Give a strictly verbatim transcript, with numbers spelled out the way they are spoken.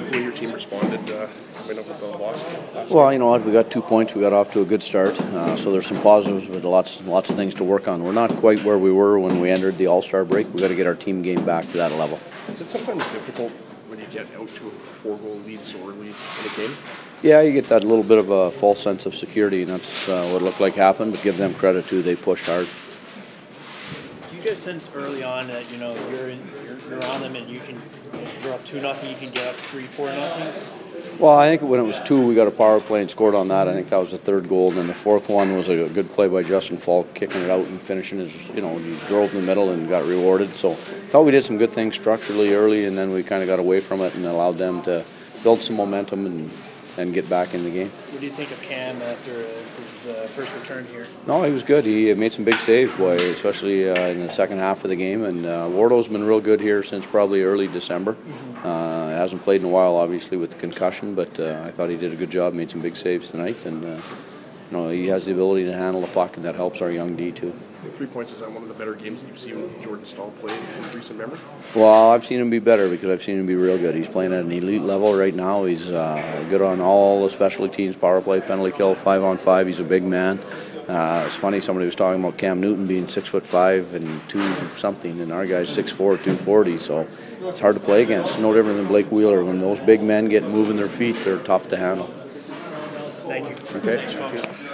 with the way your team responded uh, coming up with the loss last Well, game? you know what? We got two points. We got off to a good start. Uh, so there's some positives, but lots, lots of things to work on. We're not quite where we were when we entered the All-Star break. We got to get our team game back to that level. Is it sometimes difficult when you get out to a four-goal lead so early in a game? Yeah, you get that little bit of a false sense of security, and that's uh, what looked like happened. But give them credit too; they pushed hard. Do you guys sense early on that you know you're in, you're, you're on them and you can you're up two nothing, you can get up three four nothing? Well, I think when it was two, we got a power play and scored on that. I think that was the third goal. And then the fourth one was a good play by Justin Falk, kicking it out and finishing his, you know, he drove in the middle and got rewarded. So I thought we did some good things structurally early, and then we kind of got away from it and allowed them to build some momentum and, and get back in the game. What do you think of Cam after his uh, first return here? No, he was good. He made some big saves, boy, especially uh, in the second half of the game. And uh, Wardo's been real good here since probably early December. Mm-hmm. uh, hasn't played in a while, obviously, with the concussion, but uh, I thought he did a good job, made some big saves tonight. And uh, you know, he has the ability to handle the puck, and that helps our young D, too. Three points, is that one of the better games that you've seen Jordan Staal play in recent memory? Well, I've seen him be better because I've seen him be real good. He's playing at an elite level right now. He's uh, good on all the specialty teams, power play, penalty kill, five on five. He's a big man. Uh, it's funny, somebody was talking about Cam Newton being six foot five and two something, and our guy's six four, two forty. So it's hard to play against. No different than Blake Wheeler. When those big men get moving their feet, they're tough to handle. Thank you. Okay. Thanks,